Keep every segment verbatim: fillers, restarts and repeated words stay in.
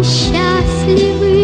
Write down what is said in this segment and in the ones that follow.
несчастливы.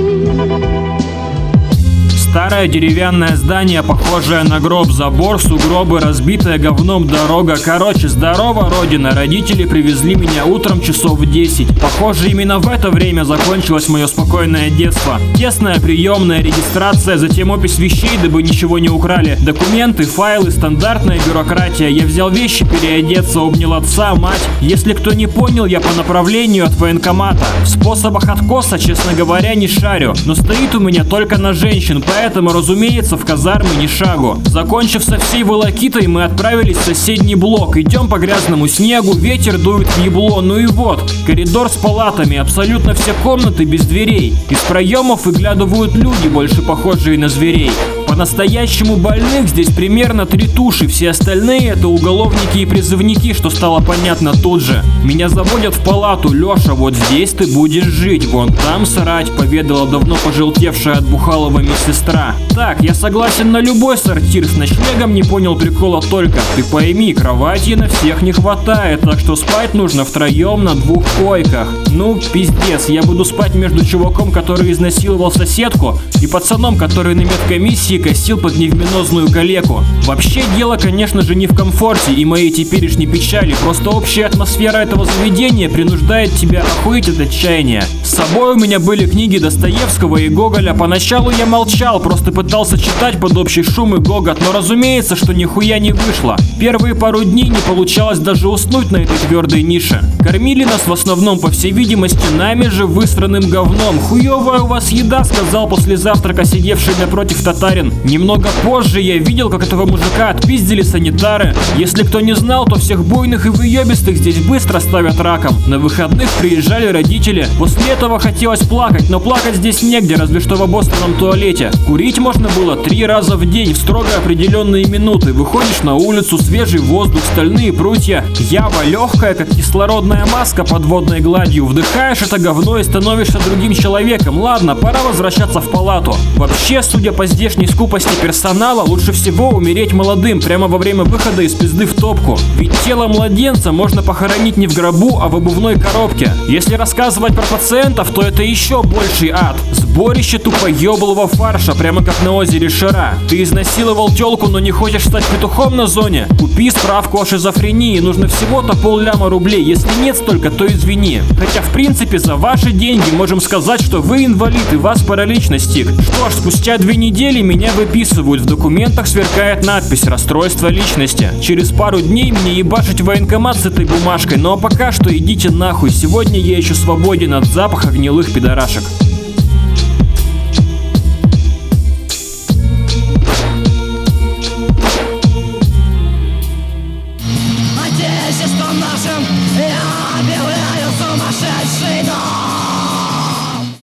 Старое деревянное здание, похожее на гроб, забор, сугробы, разбитая говном дорога. Короче, здорово, родина. Родители привезли меня утром часов в десять. Похоже, именно в это время закончилось мое спокойное детство. Тесная приемная, регистрация, затем опись вещей, дабы ничего не украли. Документы, файлы, стандартная бюрократия. Я взял вещи, переодеться, обнял отца, мать. Если кто не понял, я по направлению от военкомата. В способах откоса, честно говоря, не шарю. Но стоит у меня только на женщин, поэтому, разумеется, в казармы ни шагу. Закончив со всей волокитой, мы отправились в соседний блок. Идем по грязному снегу, ветер дует в ебло. Ну и вот, коридор с палатами, абсолютно все комнаты без дверей. Из проемов выглядывают люди, больше похожие на зверей. По-настоящему больных здесь примерно три туши, все остальные это уголовники и призывники, что стало понятно тут же. Меня заводят в палату. Леша, вот здесь ты будешь жить, вон там срать, поведала давно пожелтевшая от бухалова медсестра. Так, я согласен на любой сортир, с ночлегом не понял прикола только. Ты пойми, кровати на всех не хватает, так что спать нужно втроем на двух койках. Ну, пиздец, я буду спать между чуваком, который изнасиловал соседку, и пацаном, который на медкомиссии косил под невменозную калеку. Вообще дело, конечно же, не в комфорте и моей теперешней печали, просто общая атмосфера этого заведения принуждает тебя охуеть от отчаяния. С собой у меня были книги Достоевского и Гоголя. Поначалу я молчал, просто пытался читать под общий шум и гогот, но разумеется, что нихуя не вышло. Первые пару дней не получалось даже уснуть на этой твердой нише. Кормили нас в основном, по всей видимости, нами же высранным говном. Хуевая у вас еда, сказал после завтрака сидевший напротив татарин. Немного позже я видел, как этого мужика отпиздили санитары. Если кто не знал, то всех буйных и выебистых здесь быстро ставят раком. На выходных приезжали родители. После этого хотелось плакать, но плакать здесь негде, разве что в обоссанном туалете. Курить можно было три раза в день, в строго определенные минуты. Выходишь на улицу, свежий воздух, стальные прутья. Ява легкая, как кислородная маска под водной гладью. Вдыхаешь это говно и становишься другим человеком. Ладно, пора возвращаться в палату. Вообще, судя по здешней скупости персонала, лучше всего умереть молодым, прямо во время выхода из пизды в топку. Ведь тело младенца можно похоронить не в гробу, а в обувной коробке. Если рассказывать про пациентов, то это еще больший ад. Сборище тупоеблого фарша, прямо как на озере Шира. Ты изнасиловал телку, но не хочешь стать петухом на зоне? Купи справку о шизофрении, нужно всего-то полляма рублей. Если нет столько, то извини. Хотя в принципе за ваши деньги можем сказать, что вы инвалид и вас паралич настиг. Что ж, спустя две недели меня выписывают, в документах сверкает надпись «Расстройство личности». Через пару дней мне ебашить в военкомат с этой бумажкой, ну а пока что идите нахуй, сегодня я еще свободен от запаха гнилых пидорашек.